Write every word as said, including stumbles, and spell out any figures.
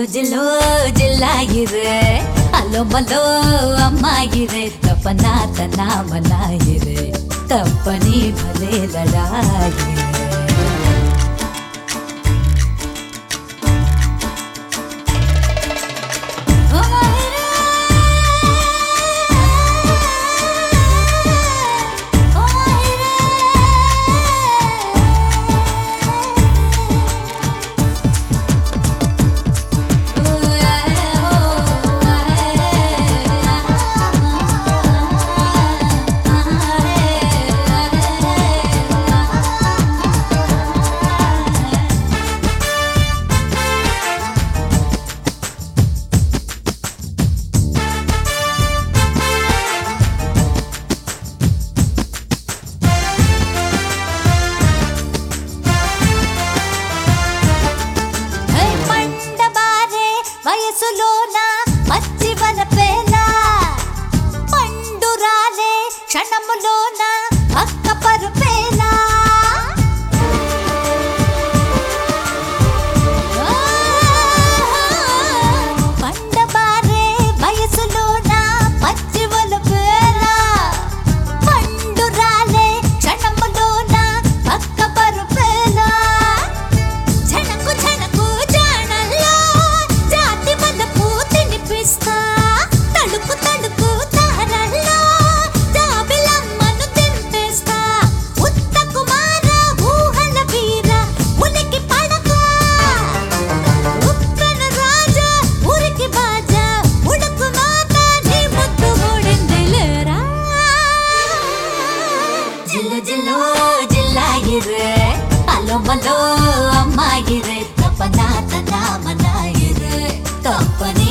ಜಿಲ್ಲು ಜಿಲ್ಲು ಜಿಲ್ಲಾಗಿರೆ ಅಲ್ಲೋ ಮಲ್ಲೋ ಅಮ್ಮಾಗಿರೆ ತಪನ ತನ ಮನಾಗಿರೆ ತಪ್ಪನಿ ಭಲೆ ಲಡಾಗಿರೆ వయసులోన మచ్చివన పేల పండురాలే క్షణములోన అక్క పరుపేల పండబారే వయసులోన మచ్చివన పేల పండురాలే క్షణములోన అక్క పరుపేల ఝనకు ఝనకు జానల్లో తడుకు తడుకు తారల్లో జాబిలమ్మను తెంపేస్తా ఉత్త కుమార ఊహల వీర ఉనికి పడక ఉప్పెన రాజా ఊరికి బాజా ఉడుకు మాత నీ ముద్దు మూడిందిలేరా జిల్లు జిల్లు జిల్లాగిరే అలో మలో అమ్మాగిరే తపన తన మనాగిరే తప్పని